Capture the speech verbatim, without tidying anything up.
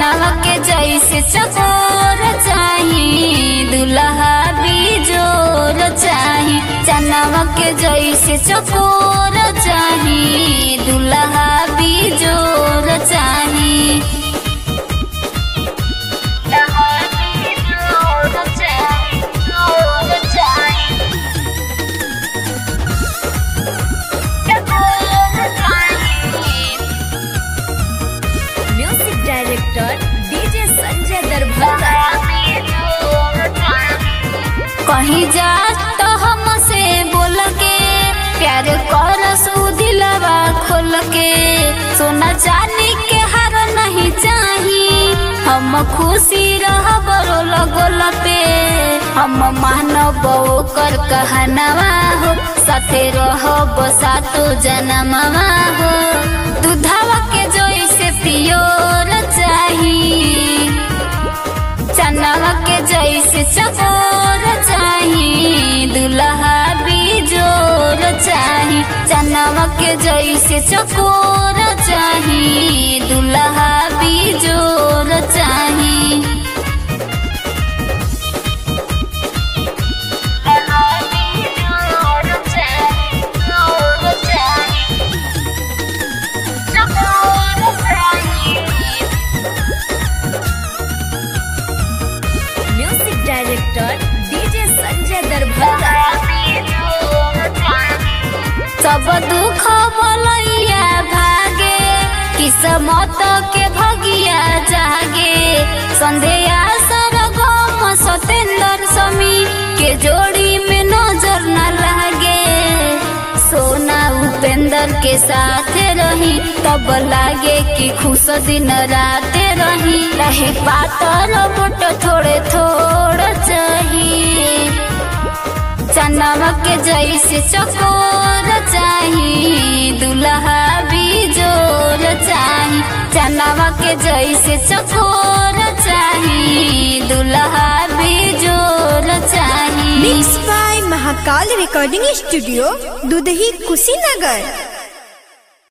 चनावा के जैसे चकोर चाही दुल्हा भी जोर चाही। चनावा के जैसे चकोर चाही दुल्हा भी जोर चाही। Music director DJ Sanjay Darbhanga. कहीं जा तो हमसे बोल के प्यार कर सू दिलवा खोल के। सोना चांदी के हार नहीं चाही हम खुशी रहब रोल गोल पे। हम मानब कर कहनवा हो साथे रहब सातो जनमवा हो। दूधवा के जैसे पियोर चाही चनावा के जैसे चकोर चाही दुल्हा भी जोर चाही। चनावा के जैसे चकोर चाही दुल्हा भी जोर चाही। Music director DJ Sanjay Darbhanga. सब दुख बोलैया भागे किस्मत के भगिया जागे। संध्या सरगम सतेंद्र समी के जोड़ी में नजर न लागे। सोना उपेंद्र के साथ रही तब लागे कि खुश दिन रात रही। रहे पातर बोट थोड़े थोड़ा चाहिए चनावा के जैसे चकोर चाही दुल्हा भी जोर चाही। चनावा के जैसे चकोर चाही दुल्हा भी जोर चाही। Mix by Mahakal recording studio Dudhahi Kushinagar.